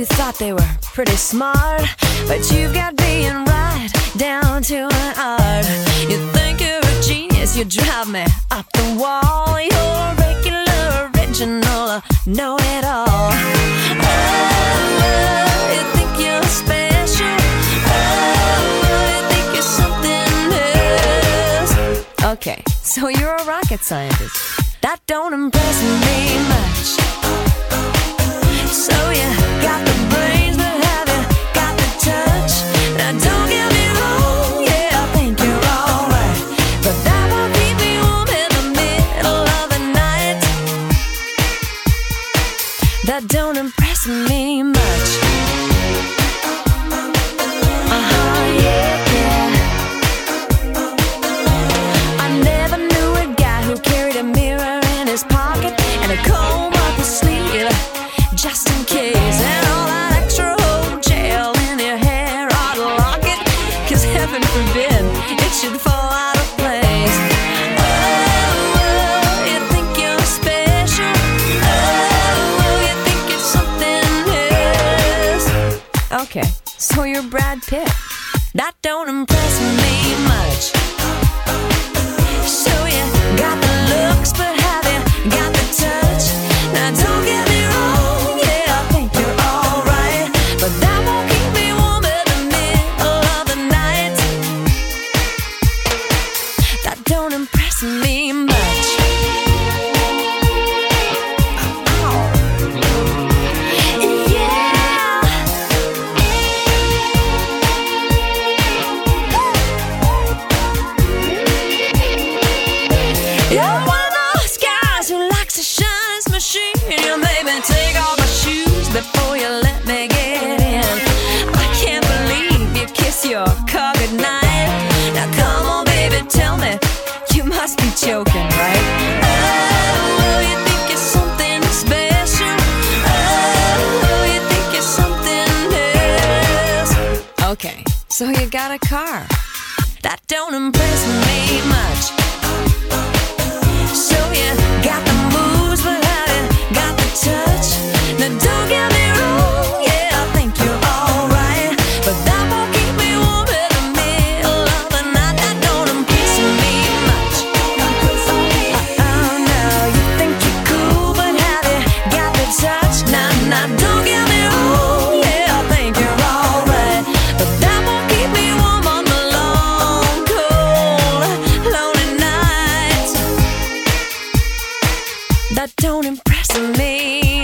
thought they were pretty smart, but you've got being right down to an art. You think you're a genius, you drive me up the wall. You're a regular, original, know-it-all. Oh, you think you're special. Oh, you think you're something else. Okay, so you're a rocket scientist. That don't impress me much. So you got the brains, but have you got the touch? Now don't get me wrong, yeah, I think you're alright, but that won't keep me warm in the middle of the night. That don't impress me much. Yeah. I never knew a guy who carried a mirror in his pocket and a comb up his sleeve, just in case, and all that extra old gel in your hair ought to lock it, 'cause heaven forbid it should fall out of place. Oh, you think you're special. Oh, you think you're something else. Okay, so you're Brad Pitt. That don't impress me much. So you got the looks, but have you got the touch? Now don't get me wrong, yeah, I think you're alright, but that won't keep me warm in the middle of the night. That don't impress me much. You're one of those guys who likes to shine his machine. You made me take off my shoes before you let me get in. I can't believe you kiss your car goodnight. Now come on, baby, tell me, you must be joking, right? Oh, you think you're something special. Oh, you think you're something else. Okay, so you got a car. That don't impress me much. So you got the moves, but have you got the touch? Now don't get me wrong, yeah, I think you're alright, but that won't keep me warm in the middle of the night. That don't impress me much. Oh no, you think you're cool, but have you got the touch? Now don't get me wrong, yeah, I think you're alright, but that won't keep me warm on the long, cold, lonely nights. That don't impress me.